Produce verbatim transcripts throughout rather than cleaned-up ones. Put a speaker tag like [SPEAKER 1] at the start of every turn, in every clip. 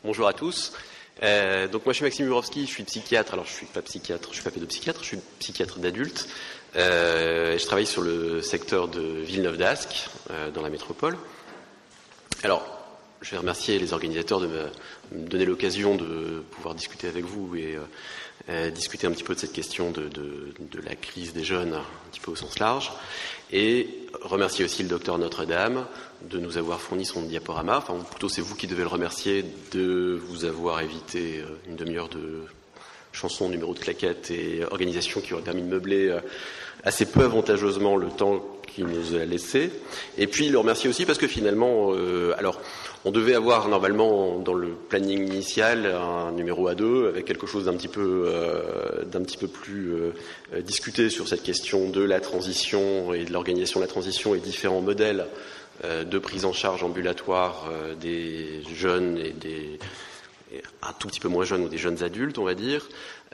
[SPEAKER 1] Bonjour à tous. Euh, donc moi je suis Maxime Jurovski, je suis psychiatre. Alors je suis pas psychiatre, je suis pas pédopsychiatre, je suis psychiatre d'adultes. Euh, je travaille sur le secteur de Villeneuve-d'Ascq, euh, dans la métropole. Alors je vais remercier les organisateurs de me, me donner l'occasion de pouvoir discuter avec vous et euh, euh, discuter un petit peu de cette question de, de, de la crise des jeunes, un petit peu au sens large. Et remercier aussi le docteur Notre-Dame de nous avoir fourni son diaporama. Enfin, plutôt c'est vous qui devez le remercier de vous avoir évité une demi-heure de chansons, numéros de claquettes et organisation qui aurait permis de meubler assez peu avantageusement le temps qu'il nous a laissé. Et puis le remercier aussi parce que finalement, euh, alors on devait avoir normalement dans le planning initial un numéro A deux avec quelque chose d'un petit peu, euh, d'un petit peu plus euh, discuté sur cette question de la transition et de l'organisation de la transition et différents modèles euh, de prise en charge ambulatoire euh, des jeunes et des un tout petit peu moins jeunes ou des jeunes adultes, on va dire.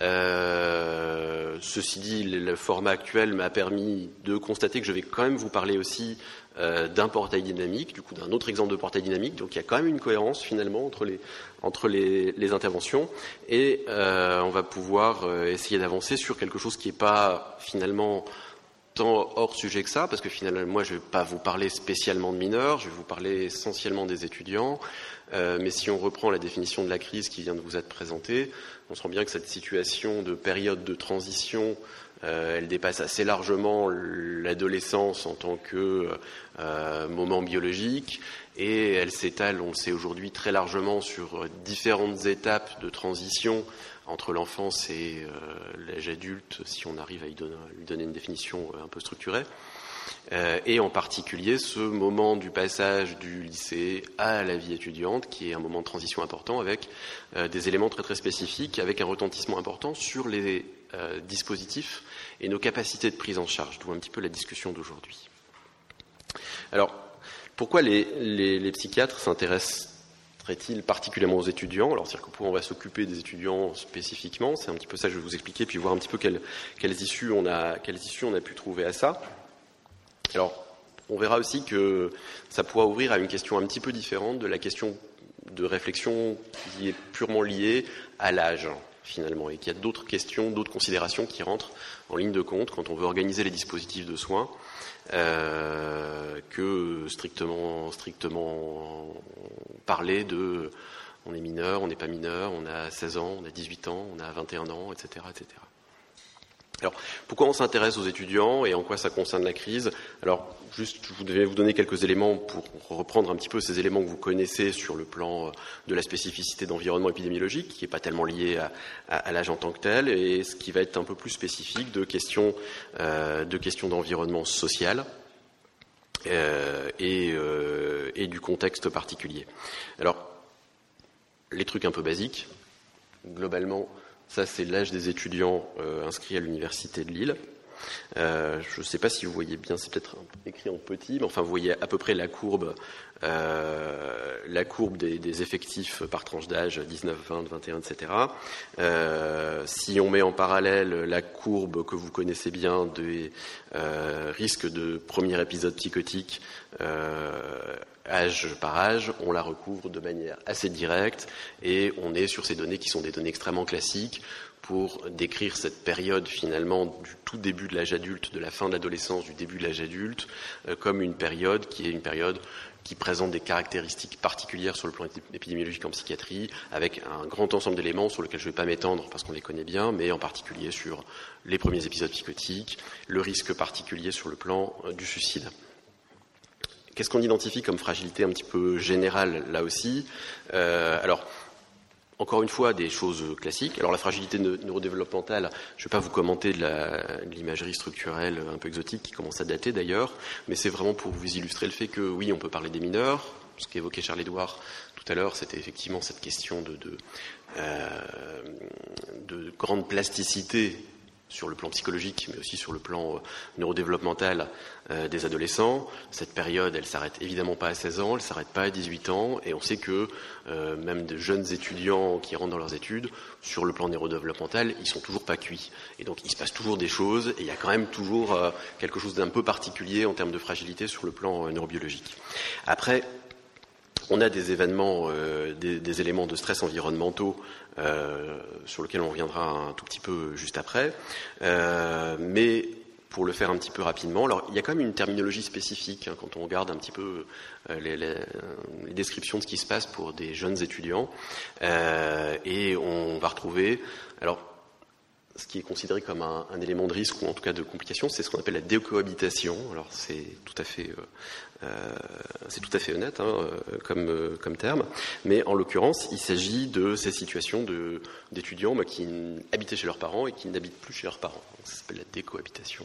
[SPEAKER 1] Euh, ceci dit, le format actuel m'a permis de constater que je vais quand même vous parler aussi euh, d'un portail dynamique, du coup d'un autre exemple de portail dynamique. Donc il y a quand même une cohérence finalement entre les, entre les, les interventions et euh, on va pouvoir euh, essayer d'avancer sur quelque chose qui n'est pas finalement tant hors sujet que ça, parce que finalement moi je ne vais pas vous parler spécialement de mineurs, je vais vous parler essentiellement des étudiants. Euh, mais si on reprend la définition de la crise qui vient de vous être présentée, on se rend bien que cette situation de période de transition, euh, elle dépasse assez largement l'adolescence en tant que euh, moment biologique, et elle s'étale, on le sait aujourd'hui, très largement sur différentes étapes de transition entre l'enfance et euh, l'âge adulte, si on arrive à lui donner, à lui donner une définition un peu structurée. Euh, et en particulier ce moment du passage du lycée à la vie étudiante, qui est un moment de transition important avec euh, des éléments très très spécifiques, avec un retentissement important sur les euh, dispositifs et nos capacités de prise en charge, d'où un petit peu la discussion d'aujourd'hui. Alors, pourquoi les, les, les psychiatres s'intéresseraient-ils particulièrement aux étudiants? Alors, c'est-à-dire que pourquoi on va s'occuper des étudiants spécifiquement, c'est un petit peu ça que je vais vous expliquer, puis voir un petit peu quelles, quelles, issues on a, quelles issues on a pu trouver à ça. Alors, on verra aussi que ça pourra ouvrir à une question un petit peu différente de la question de réflexion qui est purement liée à l'âge, finalement, et qu'il y a d'autres questions, d'autres considérations qui rentrent en ligne de compte quand on veut organiser les dispositifs de soins euh, que strictement, strictement parler de on est mineur, on n'est pas mineur, on a seize ans, on a dix-huit ans, on a vingt et un ans, et cetera, et cetera. Alors, pourquoi on s'intéresse aux étudiants et en quoi ça concerne la crise? Alors, juste, je vais vous donner quelques éléments pour reprendre un petit peu ces éléments que vous connaissez sur le plan de la spécificité d'environnement épidémiologique, qui n'est pas tellement lié à, à, à l'âge en tant que tel, et ce qui va être un peu plus spécifique de questions, euh, de questions d'environnement social euh, et, euh, et du contexte particulier. Alors, les trucs un peu basiques, globalement. Ça, c'est l'âge des étudiants euh, inscrits à l'université de Lille. Euh, je ne sais pas si vous voyez bien, c'est peut-être écrit en petit, mais enfin, vous voyez à peu près la courbe, euh, la courbe des, des effectifs par tranche d'âge, dix-neuf, vingt, vingt et un, et cetera. Euh, si on met en parallèle la courbe que vous connaissez bien des euh, risques de premier épisode psychotique, euh, âge par âge, on la recouvre de manière assez directe et on est sur ces données qui sont des données extrêmement classiques pour décrire cette période finalement du tout début de l'âge adulte, de la fin de l'adolescence, du début de l'âge adulte, euh, comme une période qui est une période qui présente des caractéristiques particulières sur le plan épidémiologique en psychiatrie, avec un grand ensemble d'éléments sur lesquels je ne vais pas m'étendre parce qu'on les connaît bien, mais en particulier sur les premiers épisodes psychotiques, le risque particulier sur le plan euh, du suicide. Qu'est-ce qu'on identifie comme fragilité un petit peu générale là aussi? euh, Alors, encore une fois, des choses classiques. Alors, la fragilité neurodéveloppementale, je ne vais pas vous commenter de, la, de l'imagerie structurelle un peu exotique qui commence à dater d'ailleurs, mais c'est vraiment pour vous illustrer le fait que, oui, on peut parler des mineurs. Ce qu'évoquait Charles-Édouard tout à l'heure, c'était effectivement cette question de, de, euh, de grande plasticité sur le plan psychologique, mais aussi sur le plan euh, neurodéveloppemental euh, des adolescents. Cette période, elle s'arrête évidemment pas à seize ans, elle s'arrête pas à dix-huit ans, et on sait que euh, même de jeunes étudiants qui rentrent dans leurs études, sur le plan neurodéveloppemental, ils sont toujours pas cuits. Et donc il se passe toujours des choses, et il y a quand même toujours euh, quelque chose d'un peu particulier en termes de fragilité sur le plan euh, neurobiologique. Après, On a des événements, euh, des, des éléments de stress environnementaux euh, sur lesquels on reviendra un tout petit peu juste après. Euh, mais pour le faire un petit peu rapidement, alors il y a quand même une terminologie spécifique hein, quand on regarde un petit peu euh, les, les, les descriptions de ce qui se passe pour des jeunes étudiants. Euh, et on va retrouver... alors ce qui est considéré comme un, un élément de risque ou en tout cas de complication, c'est ce qu'on appelle la décohabitation. Alors c'est tout à fait, euh, c'est tout à fait honnête hein, comme, euh, comme terme, mais en l'occurrence, il s'agit de ces situations de, d'étudiants bah, qui habitaient chez leurs parents et qui n'habitent plus chez leurs parents. Ça s'appelle la décohabitation.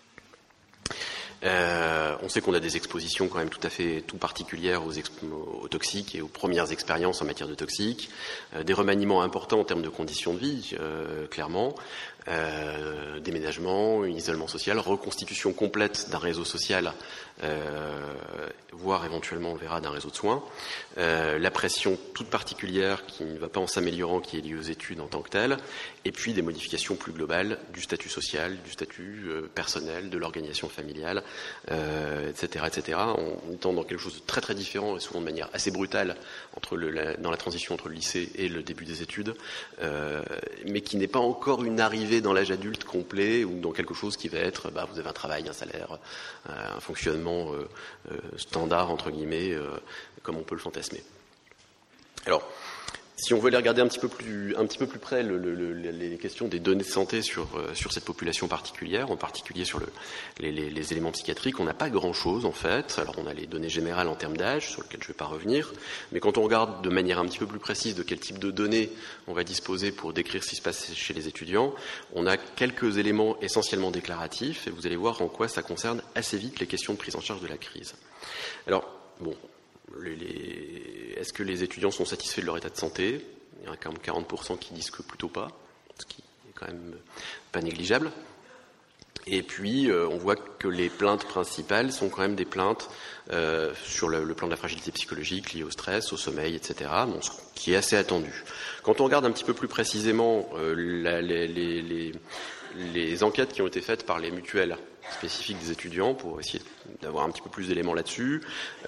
[SPEAKER 1] Euh, on sait qu'on a des expositions quand même tout à fait tout particulières aux, exp- aux toxiques et aux premières expériences en matière de toxiques, euh, des remaniements importants en termes de conditions de vie, euh, clairement, euh, déménagement, un isolement social, reconstitution complète d'un réseau social, euh, voire éventuellement, on le verra, d'un réseau de soins, euh, la pression toute particulière qui ne va pas en s'améliorant, qui est liée aux études en tant que telles, et puis des modifications plus globales du statut social, du statut euh, personnel, de l'organisation familiale, euh, et cetera, et cetera. On étant dans quelque chose de très très différent et souvent de manière assez brutale entre le, la, dans la transition entre le lycée et le début des études, euh, mais qui n'est pas encore une arrivée dans l'âge adulte complet ou dans quelque chose qui va être, bah, vous avez un travail, un salaire, un fonctionnement euh, euh, standard entre guillemets, euh, comme on peut le fantasmer. Alors, si on veut les regarder un petit peu plus, un petit peu plus près, le, le, les questions des données de santé sur, sur cette population particulière, en particulier sur le, les, les, les éléments psychiatriques, on n'a pas grand-chose en fait. Alors on a les données générales en termes d'âge, sur lesquelles je ne vais pas revenir, mais quand on regarde de manière un petit peu plus précise de quel type de données on va disposer pour décrire ce qui se passe chez les étudiants, on a quelques éléments essentiellement déclaratifs, et vous allez voir en quoi ça concerne assez vite les questions de prise en charge de la crise. Alors, bon... Les, les, est-ce que les étudiants sont satisfaits de leur état de santé ? Il y en a quand même quarante pour cent qui disent que plutôt pas, ce qui est quand même pas négligeable. Et puis, euh, on voit que les plaintes principales sont quand même des plaintes euh, sur le, le plan de la fragilité psychologique liée au stress, au sommeil, et cetera, bon, ce qui est assez attendu. Quand on regarde un petit peu plus précisément euh, la, les, les, les, les enquêtes qui ont été faites par les mutuelles spécifiques des étudiants pour essayer d'avoir un petit peu plus d'éléments là-dessus.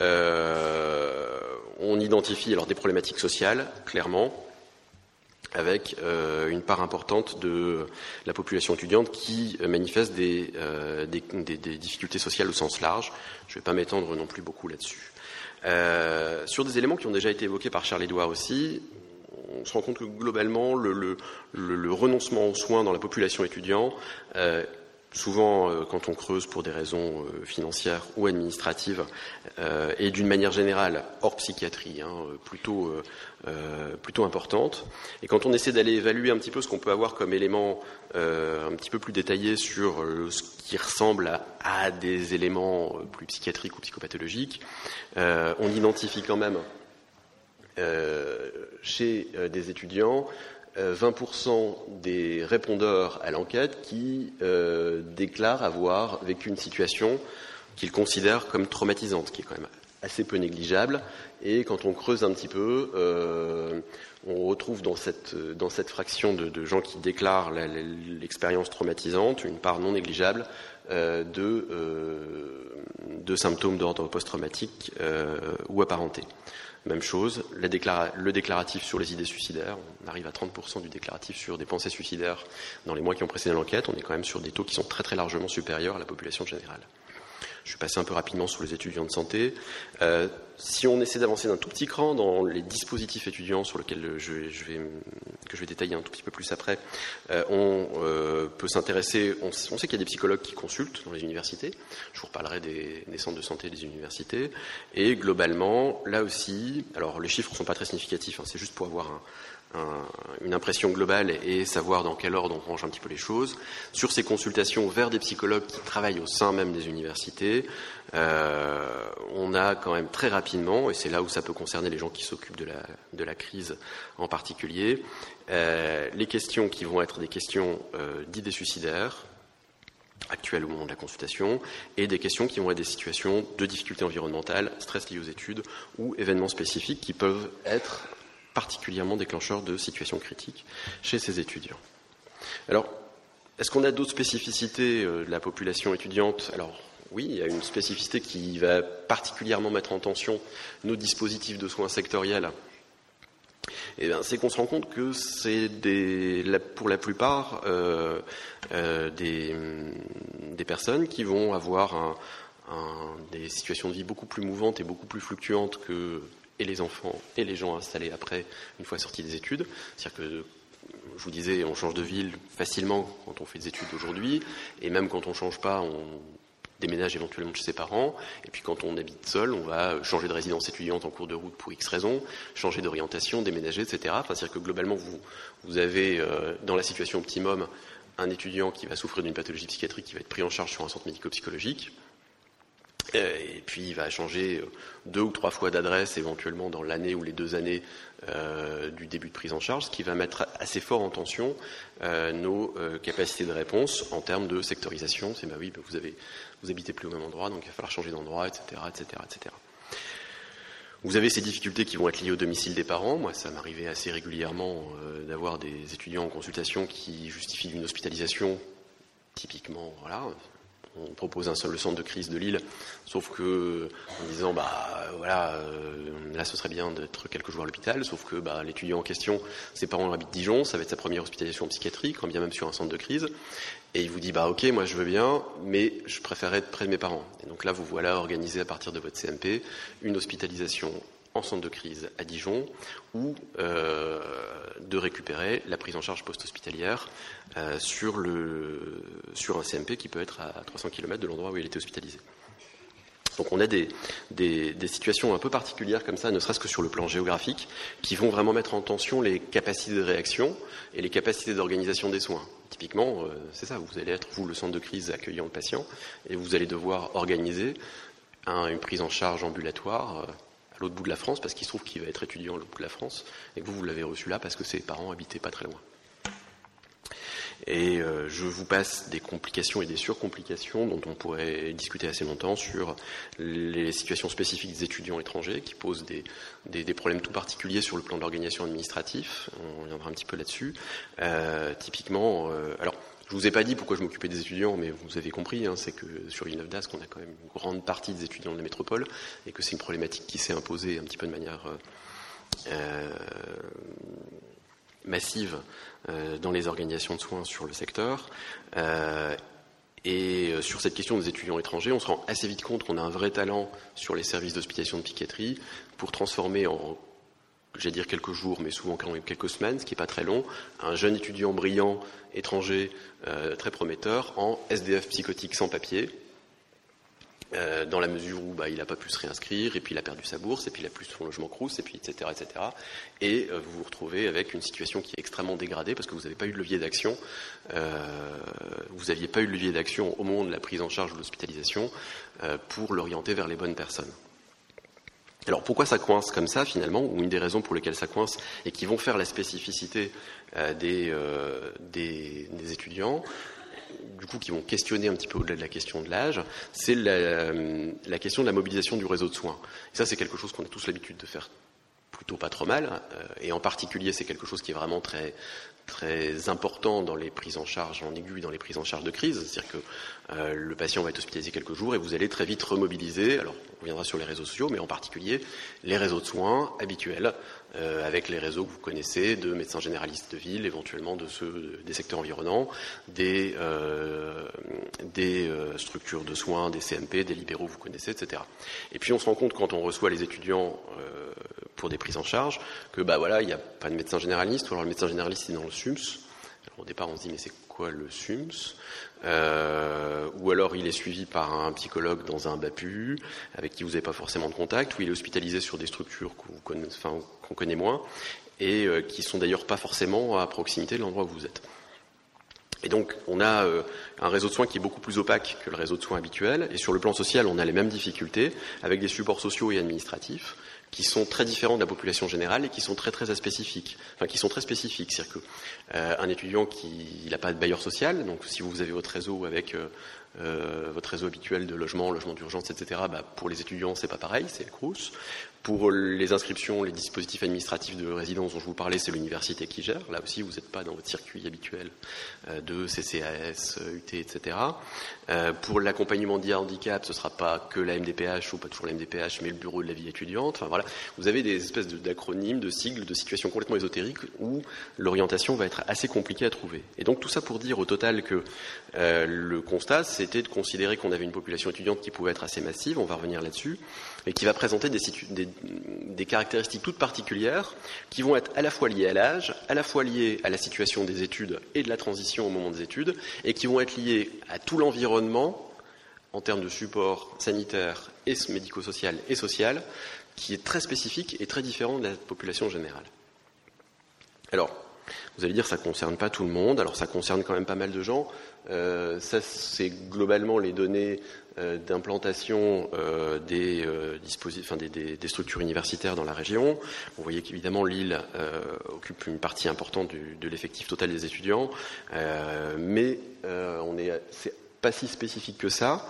[SPEAKER 1] Euh, on identifie alors des problématiques sociales, clairement, avec euh, une part importante de la population étudiante qui euh, manifeste des, euh, des, des, des difficultés sociales au sens large. Je ne vais pas m'étendre non plus beaucoup là-dessus. Euh, sur des éléments qui ont déjà été évoqués par Charles-Édouard aussi, on se rend compte que globalement, le, le, le, le renoncement aux soins dans la population étudiante, euh, souvent euh, quand on creuse pour des raisons euh, financières ou administratives, euh, et d'une manière générale, hors psychiatrie, hein, plutôt, euh, euh, plutôt importante. Et quand on essaie d'aller évaluer un petit peu ce qu'on peut avoir comme éléments euh, un petit peu plus détaillés sur euh, ce qui ressemble à, à des éléments plus psychiatriques ou psychopathologiques, euh, on identifie quand même euh, chez euh, des étudiants vingt pour cent des répondeurs à l'enquête qui euh, déclarent avoir vécu une situation qu'ils considèrent comme traumatisante, ce qui est quand même assez peu négligeable. Et quand on creuse un petit peu, euh, on retrouve dans cette, dans cette fraction de, de gens qui déclarent la, la, l'expérience traumatisante une part non négligeable euh, de, euh, de symptômes d'ordre post-traumatique euh, ou apparentés. Même chose, la déclara- le déclaratif sur les idées suicidaires, on arrive à trente pour cent du déclaratif sur des pensées suicidaires dans les mois qui ont précédé l'enquête, on est quand même sur des taux qui sont très très largement supérieurs à la population générale. Je vais passer un peu rapidement sur les étudiants de santé. Euh, si on essaie d'avancer d'un tout petit cran dans les dispositifs étudiants sur lesquels je, je vais, que je vais détailler un tout petit peu plus après, euh, on euh, peut s'intéresser, on, on sait qu'il y a des psychologues qui consultent dans les universités, je vous reparlerai des, des centres de santé des universités, et globalement, là aussi, alors les chiffres ne sont pas très significatifs, hein, c'est juste pour avoir un, Un, une impression globale et savoir dans quel ordre on range un petit peu les choses. Sur ces consultations vers des psychologues qui travaillent au sein même des universités, euh, on a quand même très rapidement, et c'est là où ça peut concerner les gens qui s'occupent de la, de la crise en particulier, euh, les questions qui vont être des questions euh, d'idées suicidaires, actuelles au moment de la consultation, et des questions qui vont être des situations de difficultés environnementales, stress lié aux études, ou événements spécifiques qui peuvent être particulièrement déclencheurs de situations critiques chez ces étudiants. Alors, est-ce qu'on a d'autres spécificités de la population étudiante ? Alors, oui, il y a une spécificité qui va particulièrement mettre en tension nos dispositifs de soins sectoriels. Eh bien, c'est qu'on se rend compte que c'est des, pour la plupart euh, euh, des, des personnes qui vont avoir un, un, des situations de vie beaucoup plus mouvantes et beaucoup plus fluctuantes que et les enfants et les gens installés après, une fois sortis des études. C'est-à-dire que, je vous disais, on change de ville facilement quand on fait des études aujourd'hui, et même quand on ne change pas, on déménage éventuellement chez ses parents, et puis quand on habite seul, on va changer de résidence étudiante en cours de route pour X raisons, changer d'orientation, déménager, et cetera. Enfin, c'est-à-dire que globalement, vous, vous avez, euh, dans la situation optimum, un étudiant qui va souffrir d'une pathologie psychiatrique qui va être pris en charge sur un centre médico-psychologique, et puis il va changer deux ou trois fois d'adresse éventuellement dans l'année ou les deux années euh, du début de prise en charge, ce qui va mettre assez fort en tension euh, nos euh, capacités de réponse en termes de sectorisation. C'est bah oui, bah vous avez, vous habitez plus au même endroit, donc il va falloir changer d'endroit, et cetera, et cetera, et cetera. Vous avez ces difficultés qui vont être liées au domicile des parents. Moi, ça m'arrivait assez régulièrement euh, d'avoir des étudiants en consultation qui justifient d'une hospitalisation. Typiquement, voilà. On propose un seul, le centre de crise de Lille, sauf que en disant bah voilà euh, là ce serait bien d'être quelques jours à l'hôpital, sauf que bah, l'étudiant en question, ses parents habitent Dijon, ça va être sa première hospitalisation en psychiatrie, quand bien même sur un centre de crise, et il vous dit bah ok moi je veux bien, mais je préférerais être près de mes parents. Et donc là vous voilà organisé à partir de votre C M P une hospitalisation en centre de crise à Dijon, ou euh, de récupérer la prise en charge post-hospitalière euh, sur, le, sur un C M P qui peut être à trois cents kilomètres de l'endroit où il était hospitalisé. Donc on a des, des, des situations un peu particulières comme ça, ne serait-ce que sur le plan géographique, qui vont vraiment mettre en tension les capacités de réaction et les capacités d'organisation des soins. Typiquement, euh, c'est ça, vous allez être, vous, le centre de crise accueillant le patient, et vous allez devoir organiser un, une prise en charge ambulatoire euh, à l'autre bout de la France, parce qu'il se trouve qu'il va être étudiant à l'autre bout de la France, et que vous, vous l'avez reçu là parce que ses parents habitaient pas très loin. Et euh, je vous passe des complications et des surcomplications dont on pourrait discuter assez longtemps sur les situations spécifiques des étudiants étrangers qui posent des, des, des problèmes tout particuliers sur le plan de l'organisation administrative. On reviendra un petit peu là-dessus. Euh, typiquement, euh, alors je vous ai pas dit pourquoi je m'occupais des étudiants, mais vous avez compris, hein, c'est que sur Villeneuve d'Ascq, on a quand même une grande partie des étudiants de la métropole et que c'est une problématique qui s'est imposée un petit peu de manière euh, massive euh, dans les organisations de soins sur le secteur. Euh, et euh, sur cette question des étudiants étrangers, on se rend assez vite compte qu'on a un vrai talent sur les services d'hospitalisation de psychiatrie pour transformer en, j'allais dire quelques jours, mais souvent quand même quelques semaines, ce qui n'est pas très long, un jeune étudiant brillant, étranger, euh, très prometteur, en S D F psychotique sans papier, euh, dans la mesure où bah, il n'a pas pu se réinscrire, et puis il a perdu sa bourse, et puis il a plus son logement Crous, et puis et cetera, et cetera. Et euh, vous vous retrouvez avec une situation qui est extrêmement dégradée, parce que vous n'avez pas eu de levier d'action, euh, vous n'aviez pas eu de levier d'action au moment de la prise en charge de l'hospitalisation euh, pour l'orienter vers les bonnes personnes. Alors pourquoi ça coince comme ça finalement, ou une des raisons pour lesquelles ça coince et qui vont faire la spécificité euh, des, euh, des, des étudiants, du coup qui vont questionner un petit peu au-delà de la question de l'âge, c'est la, la question de la mobilisation du réseau de soins. Et ça c'est quelque chose qu'on a tous l'habitude de faire plutôt pas trop mal, euh, et en particulier c'est quelque chose qui est vraiment très très important dans les prises en charge en aigu, dans les prises en charge de crise, c'est-à-dire que euh, le patient va être hospitalisé quelques jours et vous allez très vite remobiliser, alors on reviendra sur les réseaux sociaux, mais en particulier les réseaux de soins habituels, euh, avec les réseaux que vous connaissez, de médecins généralistes de ville, éventuellement de ceux des secteurs environnants, des, euh, des euh, structures de soins, des C M P, des libéraux que vous connaissez, et cetera. Et puis on se rend compte quand on reçoit les étudiants euh, pour des prises en charge, que bah voilà, il n'y a pas de médecin généraliste, ou alors le médecin généraliste est dans le S U M S. Alors, au départ, on se dit mais c'est quoi le S U M S euh, Ou alors il est suivi par un psychologue dans un B A P U, avec qui vous n'avez pas forcément de contact, ou il est hospitalisé sur des structures qu'on connaît, enfin, qu'on connaît moins, et euh, qui sont d'ailleurs pas forcément à proximité de l'endroit où vous êtes. Et donc, on a euh, un réseau de soins qui est beaucoup plus opaque que le réseau de soins habituel, et sur le plan social, on a les mêmes difficultés, avec des supports sociaux et administratifs, qui sont très différents de la population générale et qui sont très très spécifiques. Enfin, qui sont très spécifiques. C'est-à-dire que euh, un étudiant qui n'a pas de bailleur social, donc si vous avez votre réseau avec euh, euh, votre réseau habituel de logement, logement d'urgence, et cetera, bah, pour les étudiants, c'est pas pareil, c'est le Crous. Pour les inscriptions, les dispositifs administratifs de résidence dont je vous parlais, c'est l'université qui gère. Là aussi, vous n'êtes pas dans votre circuit habituel euh, de C C A S, U T, et cetera. Euh, pour l'accompagnement d'I A handicap, ce ne sera pas que la M D P H, ou pas toujours la M D P H, mais le bureau de la vie étudiante. Enfin voilà, vous avez des espèces de, d'acronymes, de sigles, de situations complètement ésotériques où l'orientation va être assez compliquée à trouver. Et donc tout ça pour dire au total que euh, le constat, c'était de considérer qu'on avait une population étudiante qui pouvait être assez massive, on va revenir là-dessus, et qui va présenter des, situ- des, des caractéristiques toutes particulières qui vont être à la fois liées à l'âge, à la fois liées à la situation des études et de la transition au moment des études, et qui vont être liées à tout l'environnement en termes de support sanitaire et médico-social et social, qui est très spécifique et très différent de la population générale. Alors, vous allez dire ça ne concerne pas tout le monde, alors ça concerne quand même pas mal de gens. Euh, ça, c'est globalement les données euh, d'implantation euh, des, euh, disposi- enfin, des, des, des structures universitaires dans la région. Vous voyez qu'évidemment Lille euh, occupe une partie importante du, de l'effectif total des étudiants, euh, mais euh, on est, c'est pas si spécifique que ça.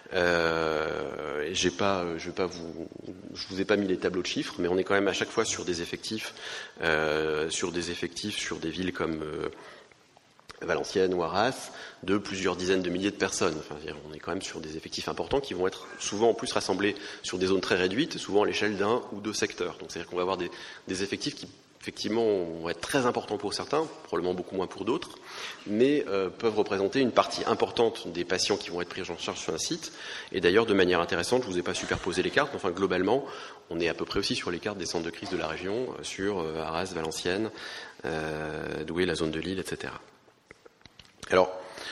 [SPEAKER 1] Euh, et j'ai pas, je vais pas vous, je vous ai pas mis les tableaux de chiffres, mais on est quand même à chaque fois sur des effectifs, euh, sur des effectifs sur des villes comme euh, Valenciennes ou Arras, de plusieurs dizaines de milliers de personnes. Enfin, on est quand même sur des effectifs importants qui vont être souvent en plus rassemblés sur des zones très réduites, souvent à l'échelle d'un ou deux secteurs. Donc c'est-à-dire qu'on va avoir des, des effectifs qui effectivement vont être très importants pour certains, probablement beaucoup moins pour d'autres, mais euh, peuvent représenter une partie importante des patients qui vont être pris en charge sur un site. Et d'ailleurs, de manière intéressante, je ne vous ai pas superposé les cartes, mais enfin globalement, on est à peu près aussi sur les cartes des centres de crise de la région, sur euh, Arras, Valenciennes, euh, Douai, la zone de Lille, et cetera. Alors,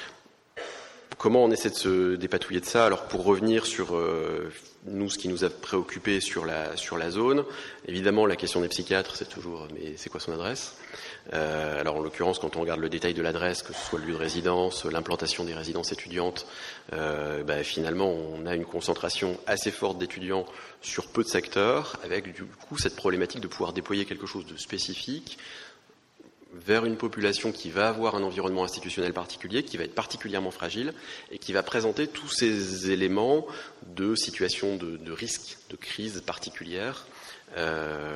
[SPEAKER 1] comment on essaie de se dépatouiller de ça? Alors, pour revenir sur euh, nous, ce qui nous a préoccupé sur la, sur la zone, évidemment, la question des psychiatres, c'est toujours, mais c'est quoi son adresse? euh, Alors, en l'occurrence, quand on regarde le détail de l'adresse, que ce soit le lieu de résidence, l'implantation des résidences étudiantes, euh, bah, finalement, on a une concentration assez forte d'étudiants sur peu de secteurs, avec du coup cette problématique de pouvoir déployer quelque chose de spécifique vers une population qui va avoir un environnement institutionnel particulier, qui va être particulièrement fragile et qui va présenter tous ces éléments de situation de, de risque, de crise particulière euh,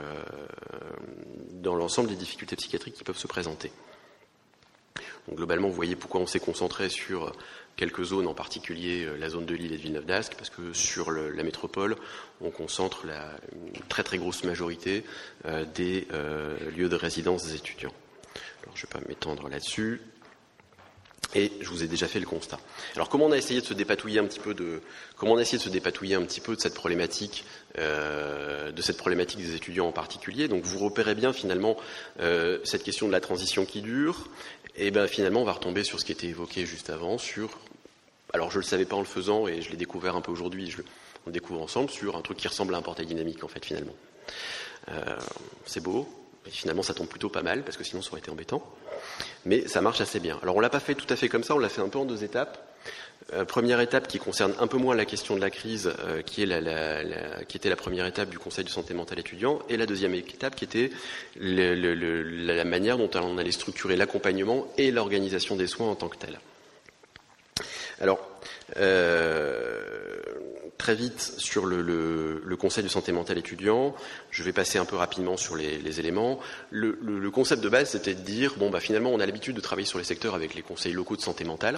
[SPEAKER 1] dans l'ensemble des difficultés psychiatriques qui peuvent se présenter. Donc, globalement, vous voyez pourquoi on s'est concentré sur quelques zones, en particulier la zone de Lille et de Villeneuve-d'Ascq, parce que sur le, la métropole, on concentre la, une très très grosse majorité euh, des euh, lieux de résidence des étudiants. Alors, je ne vais pas m'étendre là-dessus. Et je vous ai déjà fait le constat. Alors, comment on a essayé de se dépatouiller un petit peu de, comment on a essayé de se dépatouiller un petit peu de cette problématique, euh, de cette problématique des étudiants en particulier. Donc, vous repérez bien finalement euh, cette question de la transition qui dure. Et ben finalement, on va retomber sur ce qui était évoqué juste avant, sur. Alors, je le savais pas en le faisant, et je l'ai découvert un peu aujourd'hui. Je, on le découvre ensemble sur un truc qui ressemble à un portail dynamique, en fait, finalement. Euh, c'est beau. Et finalement, ça tombe plutôt pas mal, parce que sinon, ça aurait été embêtant. Mais ça marche assez bien. Alors, on l'a pas fait tout à fait comme ça, on l'a fait un peu en deux étapes. Euh, première étape qui concerne un peu moins la question de la crise, euh, qui, est la, la, la, qui était la première étape du Conseil de santé mentale étudiant, et la deuxième étape qui était le, le, le, la manière dont on allait structurer l'accompagnement et l'organisation des soins en tant que tel. Alors, euh, très vite sur le, le, le Conseil de santé mentale étudiant, je vais passer un peu rapidement sur les, les éléments. Le, le, le concept de base, c'était de dire, bon, bah, finalement, on a l'habitude de travailler sur les secteurs avec les conseils locaux de santé mentale,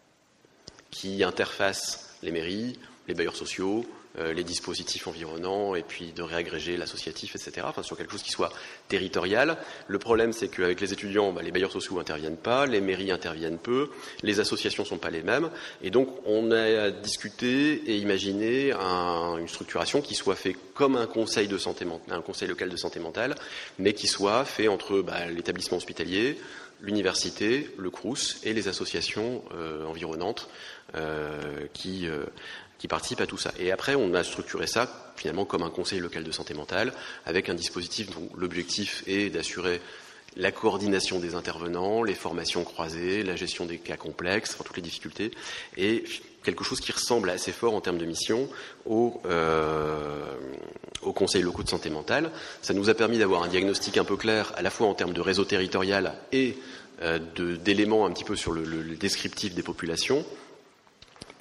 [SPEAKER 1] qui interfacent les mairies, les bailleurs sociaux, euh, les dispositifs environnants, et puis de réagréger l'associatif, et cetera. Enfin, sur quelque chose qui soit territorial. Le problème, c'est qu'avec les étudiants, bah, les bailleurs sociaux interviennent pas, les mairies interviennent peu, les associations sont pas les mêmes, et donc on a discuté et imaginé un, une structuration qui soit fait comme un conseil de santé mentale, un conseil local de santé mentale, mais qui soit fait entre bah, l'établissement hospitalier, l'université, le Crous et les associations euh, environnantes euh, qui, euh, qui participent à tout ça. Et après, on a structuré ça finalement comme un conseil local de santé mentale avec un dispositif dont l'objectif est d'assurer la coordination des intervenants, les formations croisées, la gestion des cas complexes, enfin, toutes les difficultés, et quelque chose qui ressemble assez fort en termes de mission au, euh, au conseil locaux de santé mentale. Ça nous a permis d'avoir un diagnostic un peu clair, à la fois en termes de réseau territorial et euh, de, d'éléments un petit peu sur le, le, le descriptif des populations.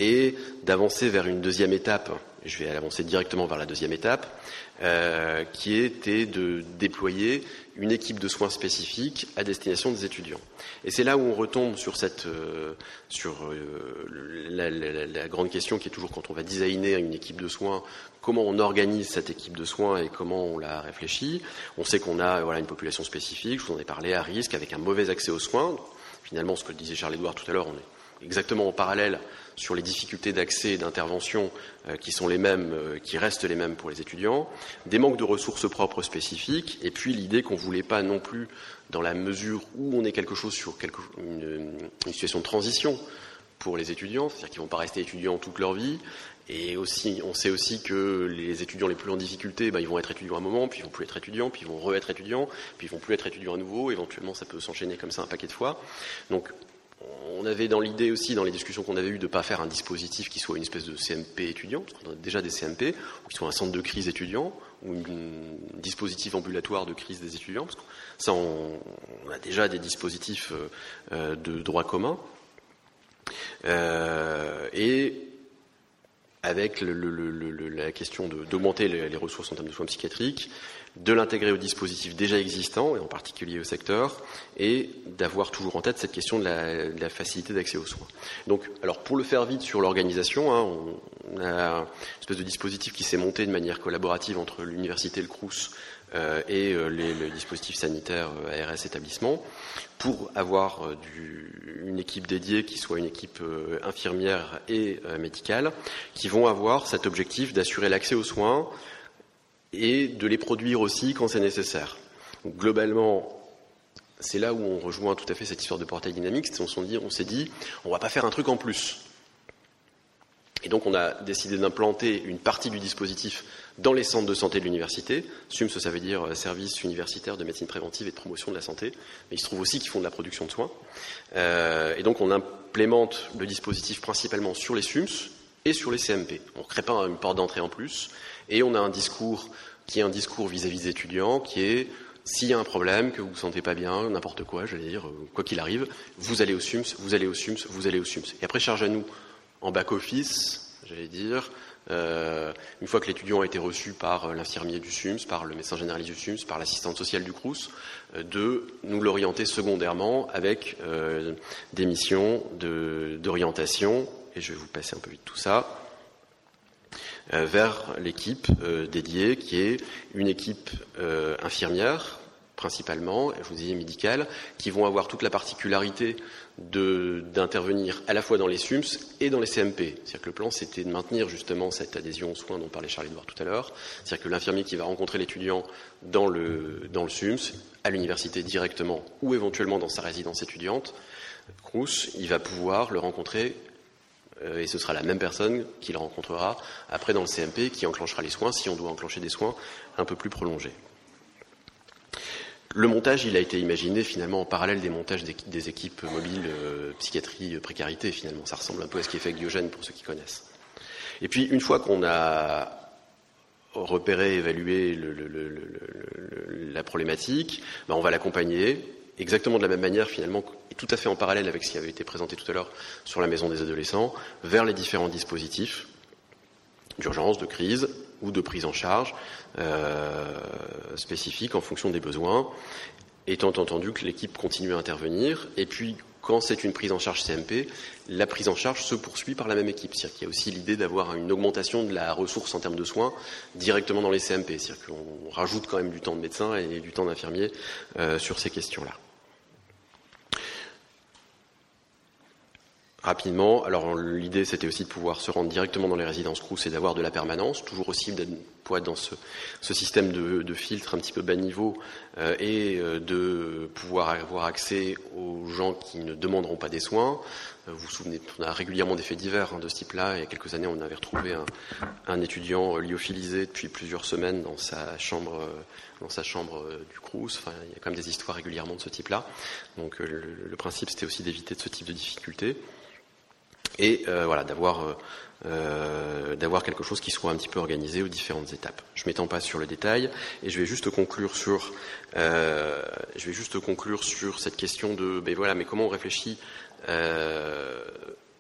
[SPEAKER 1] et d'avancer vers une deuxième étape. Je vais avancer directement vers la deuxième étape, euh, qui était de déployer une équipe de soins spécifique à destination des étudiants. Et c'est là où on retombe sur cette, euh, sur euh, la, la, la grande question qui est toujours quand on va designer une équipe de soins, comment on organise cette équipe de soins et comment on la réfléchit. On sait qu'on a voilà une population spécifique, je vous en ai parlé, à risque, avec un mauvais accès aux soins. Finalement, ce que disait Charles-Édouard tout à l'heure, on est exactement en parallèle sur les difficultés d'accès et d'intervention euh, qui sont les mêmes, euh, qui restent les mêmes pour les étudiants, des manques de ressources propres spécifiques, et puis l'idée qu'on ne voulait pas non plus, dans la mesure où on est quelque chose sur quelque, une, une situation de transition pour les étudiants, c'est-à-dire qu'ils ne vont pas rester étudiants toute leur vie, et aussi, on sait aussi que les étudiants les plus en difficulté, ben, ils vont être étudiants à un moment, puis ils vont plus être étudiants, puis ils vont re-être étudiants, puis ils vont plus être étudiants à nouveau, éventuellement ça peut s'enchaîner comme ça un paquet de fois. Donc, on avait dans l'idée aussi, dans les discussions qu'on avait eues, de ne pas faire un dispositif qui soit une espèce de C M P étudiant, parce qu'on a déjà des C M P, ou qui soit un centre de crise étudiant, ou un dispositif ambulatoire de crise des étudiants, parce que ça, on, on a déjà des dispositifs euh, de droit commun. Euh, et avec le, le, le, la question de, d'augmenter les, les ressources en termes de soins psychiatriques, de l'intégrer aux dispositifs déjà existants, et en particulier au secteur, et d'avoir toujours en tête cette question de la, de la facilité d'accès aux soins. Donc, alors pour le faire vite sur l'organisation, hein, on, on a une espèce de dispositif qui s'est monté de manière collaborative entre l'université, le Crous euh, et euh, les, les dispositifs sanitaires euh, A R S établissements, pour avoir euh, du, une équipe dédiée qui soit une équipe euh, infirmière et euh, médicale, qui vont avoir cet objectif d'assurer l'accès aux soins et de les produire aussi quand c'est nécessaire. Donc, globalement, c'est là où on rejoint tout à fait cette histoire de portail dynamique. On s'est dit, on s'est dit, on va pas faire un truc en plus. Et donc, on a décidé d'implanter une partie du dispositif dans les centres de santé de l'université. S U M S, ça veut dire Service universitaire de médecine préventive et de promotion de la santé. Mais il se trouve aussi qu'ils font de la production de soins. Euh, et donc, on implémente le dispositif principalement sur les S U M S et sur les C M P. On ne crée pas une porte d'entrée en plus. Et on a un discours qui est un discours vis-à-vis des étudiants, qui est s'il y a un problème, que vous ne vous sentez pas bien, n'importe quoi, j'allais dire, quoi qu'il arrive, vous allez au S U M S, vous allez au S U M S, vous allez au S U M S. Et après, charge à nous, en back-office, j'allais dire, euh, une fois que l'étudiant a été reçu par l'infirmier du S U M S, par le médecin généraliste du S U M S, par l'assistante sociale du Crous, euh, de nous l'orienter secondairement avec euh, des missions de, d'orientation, et je vais vous passer un peu vite tout ça, Euh, vers l'équipe euh, dédiée, qui est une équipe euh, infirmière, principalement, je vous disais médicale, qui vont avoir toute la particularité de, d'intervenir à la fois dans les S U M S et dans les C M P. C'est-à-dire que le plan, c'était de maintenir justement cette adhésion aux soins dont parlait Charles-Édouard tout à l'heure. C'est-à-dire que l'infirmier qui va rencontrer l'étudiant dans le, dans le S U M S, à l'université directement, ou éventuellement dans sa résidence étudiante, Crous, il va pouvoir le rencontrer et ce sera la même personne qui le rencontrera après dans le C M P qui enclenchera les soins si on doit enclencher des soins un peu plus prolongés. Le montage, il a été imaginé finalement en parallèle des montages des, des équipes mobiles euh, psychiatrie, précarité finalement. Ça ressemble un peu à ce qui est fait avec Diogène pour ceux qui connaissent. Et puis une fois qu'on a repéré, évalué le, le, le, le, la problématique, ben on va l'accompagner exactement de la même manière finalement, et tout à fait en parallèle avec ce qui avait été présenté tout à l'heure sur la maison des adolescents, vers les différents dispositifs d'urgence, de crise ou de prise en charge euh, spécifiques en fonction des besoins, étant entendu que l'équipe continue à intervenir. Et puis, quand c'est une prise en charge C M P, la prise en charge se poursuit par la même équipe. C'est-à-dire qu'il y a aussi l'idée d'avoir une augmentation de la ressource en termes de soins directement dans les C M P. C'est-à-dire qu'on rajoute quand même du temps de médecin et du temps d'infirmier euh, sur ces questions-là. Rapidement, alors l'idée c'était aussi de pouvoir se rendre directement dans les résidences Crous et d'avoir de la permanence, toujours aussi pour être dans ce, ce système de, de filtre un petit peu bas niveau euh, et euh, de pouvoir avoir accès aux gens qui ne demanderont pas des soins. Euh, vous vous souvenez, on a régulièrement des faits divers hein, de ce type-là. Il y a quelques années, on avait retrouvé un, un étudiant lyophilisé depuis plusieurs semaines dans sa chambre, euh, dans sa chambre euh, du Crous. Enfin, il y a quand même des histoires régulièrement de ce type-là. Donc euh, le, le principe c'était aussi d'éviter de ce type de difficultés. Et euh, voilà, d'avoir, euh, d'avoir quelque chose qui soit un petit peu organisé aux différentes étapes. Je ne m'étends pas sur le détail et je vais juste conclure sur, euh, je vais juste conclure sur cette question de, ben voilà, mais comment on réfléchit euh,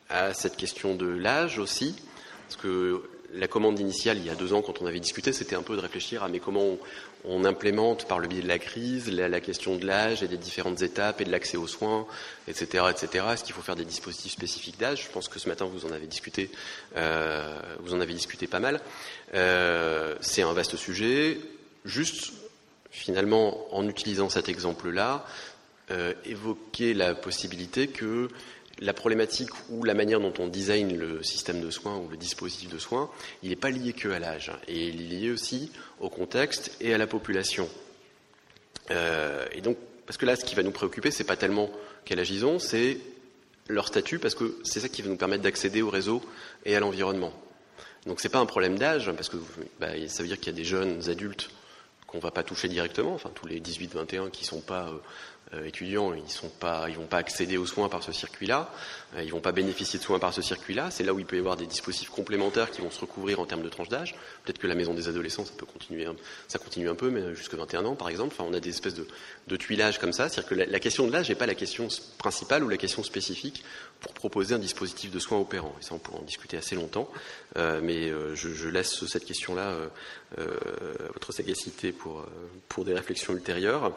[SPEAKER 1] à cette question de l'âge aussi, parce que la commande initiale, il y a deux ans, quand on avait discuté, c'était un peu de réfléchir à mais comment on, on implémente par le biais de la crise la, la question de l'âge et des différentes étapes et de l'accès aux soins, et cetera, et cetera. Est-ce qu'il faut faire des dispositifs spécifiques d'âge ? Je pense que ce matin vous en avez discuté, euh, vous en avez discuté pas mal. Euh, c'est un vaste sujet. Juste, finalement, en utilisant cet exemple-là, euh, évoquer la possibilité que la problématique ou la manière dont on design le système de soins ou le dispositif de soins, il n'est pas lié que à l'âge, et il est lié aussi au contexte et à la population. Euh, et donc, parce que là, ce qui va nous préoccuper, c'est pas tellement quel âge ils ont, c'est leur statut, parce que c'est ça qui va nous permettre d'accéder au réseau et à l'environnement. Donc, c'est pas un problème d'âge, parce que bah, ça veut dire qu'il y a des jeunes adultes qu'on va pas toucher directement, enfin tous les dix-huit vingt et un qui sont pas euh, Euh, étudiants, ils sont pas, ils vont pas accéder aux soins par ce circuit-là, euh, ils vont pas bénéficier de soins par ce circuit-là. C'est là où il peut y avoir des dispositifs complémentaires qui vont se recouvrir en termes de tranche d'âge. Peut-être que la maison des adolescents, ça peut continuer, ça continue un peu, mais jusqu'à vingt et un ans, par exemple. Enfin, on a des espèces de, de tuilages comme ça. C'est-à-dire que la, la question de l'âge n'est pas la question principale ou la question spécifique pour proposer un dispositif de soins opérant. Et ça, on pourra en discuter assez longtemps. Euh, mais euh, je, je laisse cette question-là euh, euh, à votre sagacité pour, pour des réflexions ultérieures.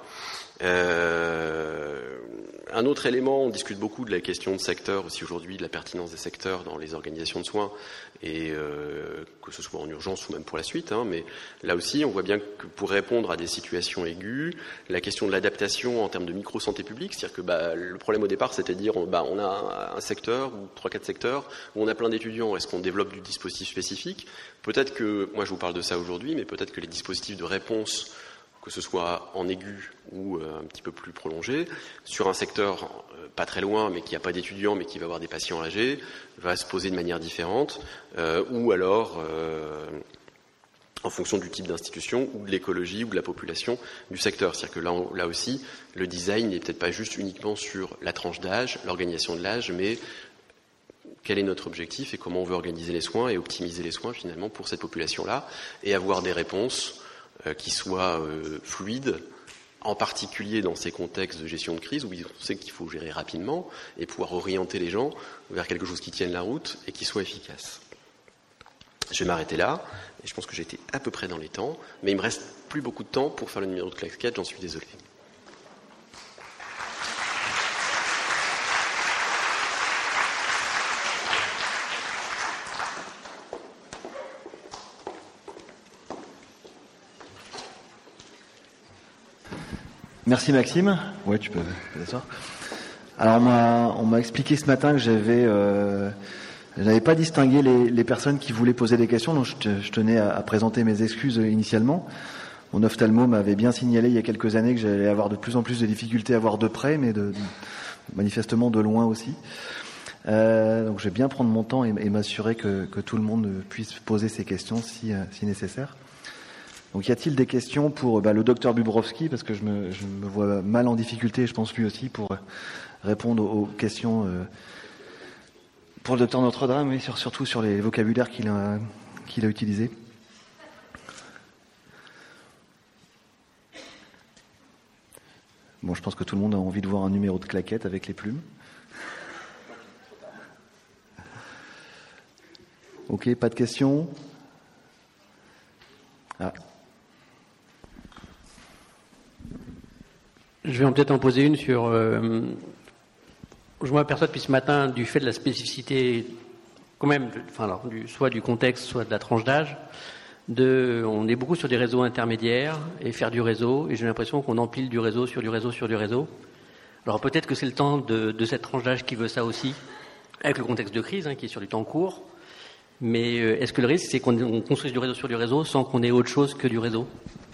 [SPEAKER 1] Euh, un autre élément, on discute beaucoup de la question de secteur aussi aujourd'hui, de la pertinence des secteurs dans les organisations de soins, et euh, que ce soit en urgence ou même pour la suite, hein, mais là aussi on voit bien que pour répondre à des situations aiguës, la question de l'adaptation en termes de micro-santé publique, c'est-à-dire que bah, le problème au départ c'était de dire on, bah, on a un secteur ou trois quatre secteurs où on a plein d'étudiants, est-ce qu'on développe du dispositif spécifique ? Peut-être que, moi je vous parle de ça aujourd'hui, mais peut-être que les dispositifs de réponse, que ce soit en aigu ou euh, un petit peu plus prolongé, sur un secteur euh, pas très loin, mais qui n'a pas d'étudiants, mais qui va avoir des patients âgés, va se poser de manière différente, euh, ou alors euh, en fonction du type d'institution, ou de l'écologie, ou de la population du secteur. C'est-à-dire que là, on, là aussi, le design n'est peut-être pas juste uniquement sur la tranche d'âge, l'organisation de l'âge, mais quel est notre objectif et comment on veut organiser les soins et optimiser les soins finalement pour cette population-là, et avoir des réponses qui soit euh, fluide, en particulier dans ces contextes de gestion de crise où on sait qu'il faut gérer rapidement et pouvoir orienter les gens vers quelque chose qui tienne la route et qui soit efficace. Je vais m'arrêter là, et je pense que j'ai été à peu près dans les temps, mais il me reste plus beaucoup de temps pour faire le numéro de claquette, j'en suis désolé.
[SPEAKER 2] Merci Maxime. Ouais, tu peux t'asseoir. Alors on m'a, on m'a expliqué ce matin que j'avais, euh, je n'avais pas distingué les, les personnes qui voulaient poser des questions, donc je, te, je tenais à, à présenter mes excuses initialement. Mon ophtalmo m'avait bien signalé il y a quelques années que j'allais avoir de plus en plus de difficultés à voir de près, mais de, de, manifestement de loin aussi. Euh, donc je vais bien prendre mon temps et, et m'assurer que, que tout le monde puisse poser ses questions si, si nécessaire. Donc, y a-t-il des questions pour bah, le docteur Bubrowski, parce que je me, je me vois mal en difficulté, je pense lui aussi, pour répondre aux, aux questions. Euh, pour le docteur Notre-Dame, oui, sur, surtout sur les vocabulaires qu'il a, qu'il a utilisés. Bon, je pense que tout le monde a envie de voir un numéro de claquette avec les plumes. Ok, pas de questions ? Ah.
[SPEAKER 3] Je vais peut-être en poser une sur... Euh, je m'aperçois depuis ce matin, du fait de la spécificité, quand même, enfin alors, du, soit du contexte, soit de la tranche d'âge, de, on est beaucoup sur des réseaux intermédiaires et faire du réseau, et j'ai l'impression qu'on empile du réseau sur du réseau sur du réseau. Alors peut-être que c'est le temps de, de cette tranche d'âge qui veut ça aussi, avec le contexte de crise, hein, qui est sur du temps court, mais euh, est-ce que le risque, c'est qu'on on construise du réseau sur du réseau sans qu'on ait autre chose que du réseau ?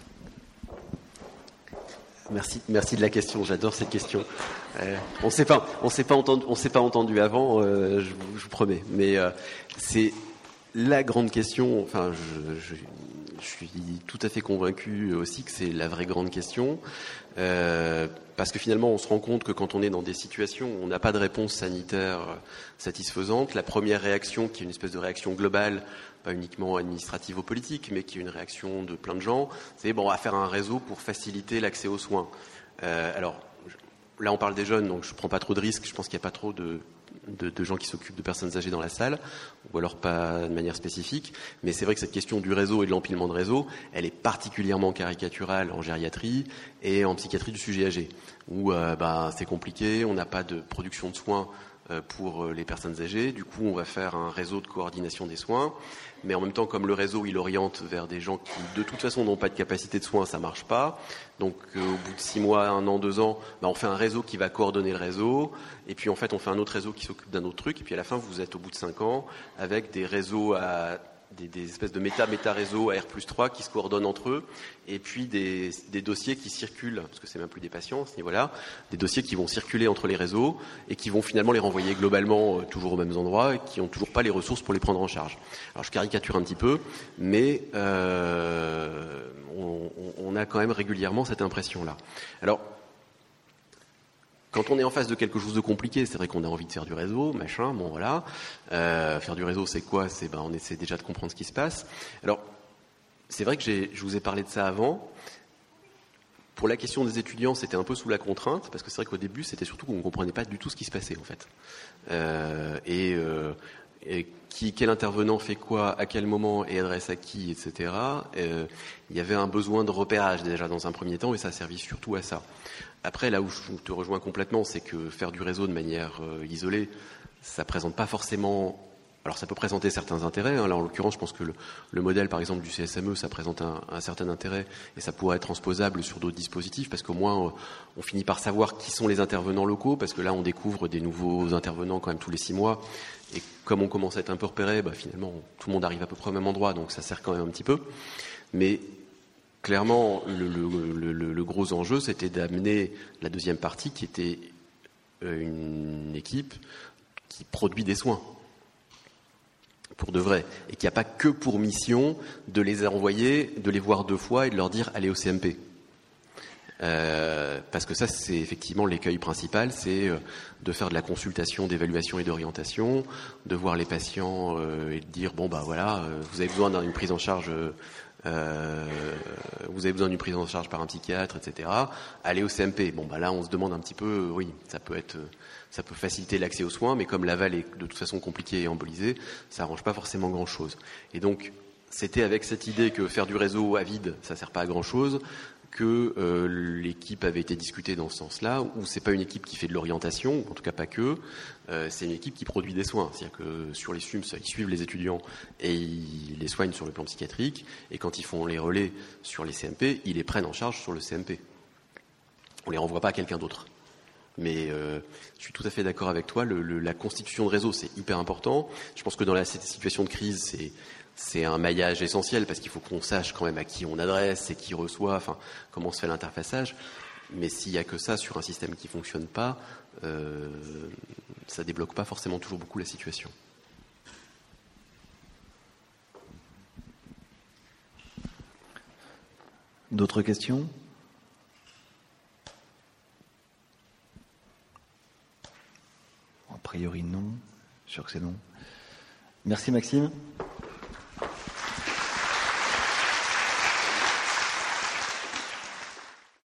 [SPEAKER 1] Merci, merci de la question. J'adore cette question. Euh, on s'est pas, on s'est pas entendu, on s'est pas entendu avant. Euh, je, vous, je vous promets. Mais euh, c'est la grande question. Enfin, je, je, je suis tout à fait convaincu aussi que c'est la vraie grande question, euh, parce que finalement, on se rend compte que quand on est dans des situations où on n'a pas de réponse sanitaire satisfaisante, la première réaction, qui est une espèce de réaction globale, pas uniquement administrative ou politique, mais qui est une réaction de plein de gens, c'est bon, on va faire un réseau pour faciliter l'accès aux soins. Euh, alors, là, on parle des jeunes, donc je ne prends pas trop de risques. Je pense qu'il n'y a pas trop de de, de gens qui s'occupent de personnes âgées dans la salle, ou alors pas de manière spécifique. Mais c'est vrai que cette question du réseau et de l'empilement de réseau, elle est particulièrement caricaturale en gériatrie et en psychiatrie du sujet âgé, où euh, bah, c'est compliqué, on n'a pas de production de soins pour les personnes âgées. Du coup, on va faire un réseau de coordination des soins. Mais en même temps, comme le réseau, il oriente vers des gens qui, de toute façon, n'ont pas de capacité de soins, ça marche pas. Donc, euh, au bout de six mois, un an, deux ans, bah, on fait un réseau qui va coordonner le réseau. Et puis, en fait, on fait un autre réseau qui s'occupe d'un autre truc. Et puis, à la fin, vous êtes au bout de cinq ans avec des réseaux à Des, des espèces de méta-méta-réseaux à R plus trois qui se coordonnent entre eux, et puis des, des dossiers qui circulent, parce que c'est même plus des patients à ce niveau-là, des dossiers qui vont circuler entre les réseaux et qui vont finalement les renvoyer globalement euh, toujours aux mêmes endroits et qui n'ont toujours pas les ressources pour les prendre en charge. Alors je caricature un petit peu, mais euh, on, on a quand même régulièrement cette impression-là. Alors, quand on est en face de quelque chose de compliqué, c'est vrai qu'on a envie de faire du réseau, machin, bon voilà. Euh, faire du réseau, c'est quoi ? C'est ben on essaie déjà de comprendre ce qui se passe. Alors, c'est vrai que j'ai, je vous ai parlé de ça avant. Pour la question des étudiants, c'était un peu sous la contrainte, parce que c'est vrai qu'au début, c'était surtout qu'on ne comprenait pas du tout ce qui se passait, en fait. Euh, et, euh, et qui, quel intervenant fait quoi, à quel moment et adresse à qui, et cetera. Euh, il y avait un besoin de repérage déjà dans un premier temps, et ça a servi surtout à ça. Après, là où je te rejoins complètement, c'est que faire du réseau de manière euh, isolée, ça présente pas forcément... Alors ça peut présenter certains intérêts. Hein. Là, en l'occurrence, je pense que le, le modèle, par exemple, du C S M E, ça présente un, un certain intérêt et ça pourrait être transposable sur d'autres dispositifs parce qu'au moins, on finit par savoir qui sont les intervenants locaux parce que là, on découvre des nouveaux intervenants quand même tous les six mois. Et comme on commence à être un peu repéré, bah, finalement, tout le monde arrive à peu près au même endroit, donc ça sert quand même un petit peu. Mais clairement, le, le, le, le gros enjeu, c'était d'amener la deuxième partie qui était une équipe qui produit des soins. Pour de vrai, et qui n'a pas que pour mission de les envoyer, de les voir deux fois et de leur dire allez au C M P. Euh, parce que ça, c'est effectivement l'écueil principal, c'est de faire de la consultation, d'évaluation et d'orientation, de voir les patients euh, et de dire bon bah voilà, euh, vous avez besoin d'une prise en charge, euh, vous avez besoin d'une prise en charge par un psychiatre, et cetera. Allez au C M P. Bon bah là, on se demande un petit peu, oui, ça peut être. Ça peut faciliter l'accès aux soins, mais comme l'aval est de toute façon compliqué et embolisé, ça arrange pas forcément grand-chose. Et donc, c'était avec cette idée que faire du réseau à vide, ça sert pas à grand-chose, que euh, l'équipe avait été discutée dans ce sens-là, où c'est pas une équipe qui fait de l'orientation, en tout cas pas que, euh, c'est une équipe qui produit des soins. C'est-à-dire que sur les S U M S, ils suivent les étudiants et ils les soignent sur le plan psychiatrique, et quand ils font les relais sur les C M P, ils les prennent en charge sur le C M P. On les renvoie pas à quelqu'un d'autre. Mais euh, je suis tout à fait d'accord avec toi, le, le, la constitution de réseau, c'est hyper important. Je pense que dans la situation de crise, c'est, c'est un maillage essentiel parce qu'il faut qu'on sache quand même à qui on adresse et qui reçoit, enfin, comment se fait l'interfaçage. Mais s'il n'y a que ça sur un système qui ne fonctionne pas, euh, ça ne débloque pas forcément toujours beaucoup la situation.
[SPEAKER 2] D'autres questions ? A priori non, sûr que c'est non. Merci Maxime.